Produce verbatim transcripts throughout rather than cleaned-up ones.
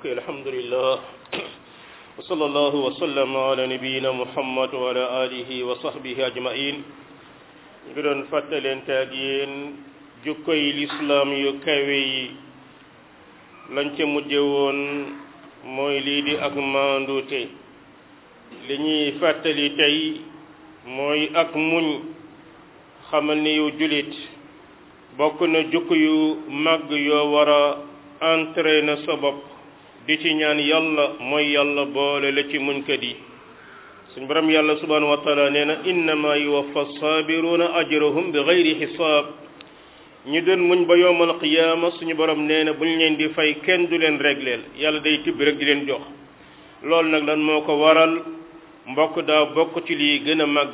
alhamdulillah wa sallallahu wa sallama ala nabiyyina muhammad wa ala alihi wa sahbihi ajma'in ñu ngi doon fàttalente ak yéen jukkoy lislaam yu kawe yi lañ ca mujje woon mooy lii di ak maandute li ñuy fàttali tey mooy ak muñ xamal ni yow julit bokk na jukk yu màgg yoo war a entraîner sa bopp di ci ñaan yàlla mooy yàlla boole la ci muñkat yi suñ borom yàlla subhanahu wa taala nee na innama yuwaffa sabiruna ajrahum bi gayri xisaab ñi doon muñ ba yowmal qiyaama suñu borom nee na buñ leen di fay kenn du leen régleel yàlla day tibb rek di leen jox loolu nag lan moo ko waral mbokk daa bokk ci lii gën a màgg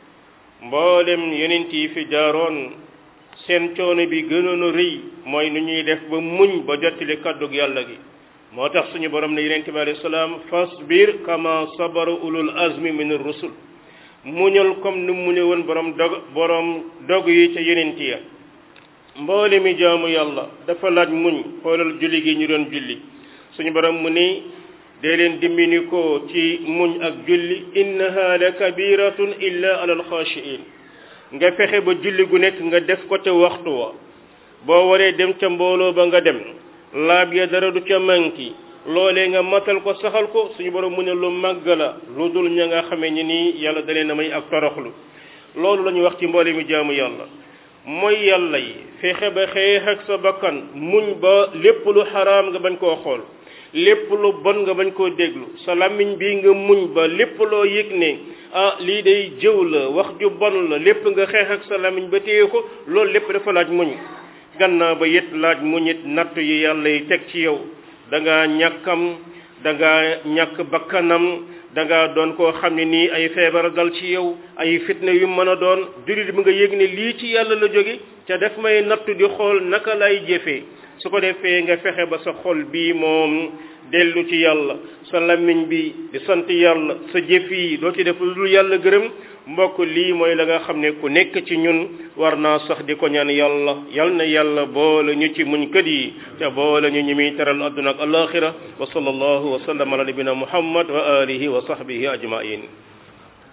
mboolem yonent yi fi jaaroon seen coono bi gënoon a rëy mooy nu ñuy def ba muñ ba jottali kàddug yàlla gi moo tax suñu borom ne yonent bi alayhi salaam fasbir kama sabara ulul azmi min ar-rusul muñal comme ni mu ne woon borom dog borom dog yi ca yonent ya mboole mi jaamu yàlla dafa laaj muñ xoolal julli gi ñu doon julli suñu borom mu ni dee leen dimbini ko ci muñ ak julli innaha la kabiratun illa ala alxaashiin nga fexe ba julli gu nekk nga def ko te waxtu wa boo waree dem ca mbooloo ba nga dem laab ya dara du ca manki loolee nga matal ko saxal ko suñu borom mu ne lu màgg la lu dul ña nga xamee ni nii yàlla da leen a may ak toroxlu loolu la ñuy wax ci mboole mi jaamu yàlla mooy yàlla yi fexe ba xeex ak sa bakkan muñ ba lépp lu xaraam nga bañ koo xool lépp lu bon nga bañ koo déglu sa làmmiñ bi nga muñ ba lépp loo yëg ne ah lii day jëw la wax ju bon la lépp nga xeex ak sa làmmiñ ba téye ko loolu lépp dafa laaj muñ gannaaw ba it laaj muñ it natt yi yàlla yi teg ci yow da ngaa ñàkkam da ngaa ñàkk bakkanam da ngaa doon koo xam ne nii ay feebar dal ci yow ay fitna yu mën a doon jullit bi nga yëg ne lii ci yàlla la jóge te daf may nattu di xool naka lay jëfee su ko defee nga fexe ba sa xol bii moom dellu ci yàlla sa làmmiñ bi di sant yàlla sa jëf yi doo ci def lu dul yàlla gërëm mbokk lii mooy la nga xam ne ku nekk ci ñun war naa sax di ko ñaan yàlla yal na yàlla boole ñu ci muñkat yi te boole ñu ñi muy teral adduna ak alaxira wa sallallahu wa sallam ala nabina muhammad wa alihi wa sahbihi ajmain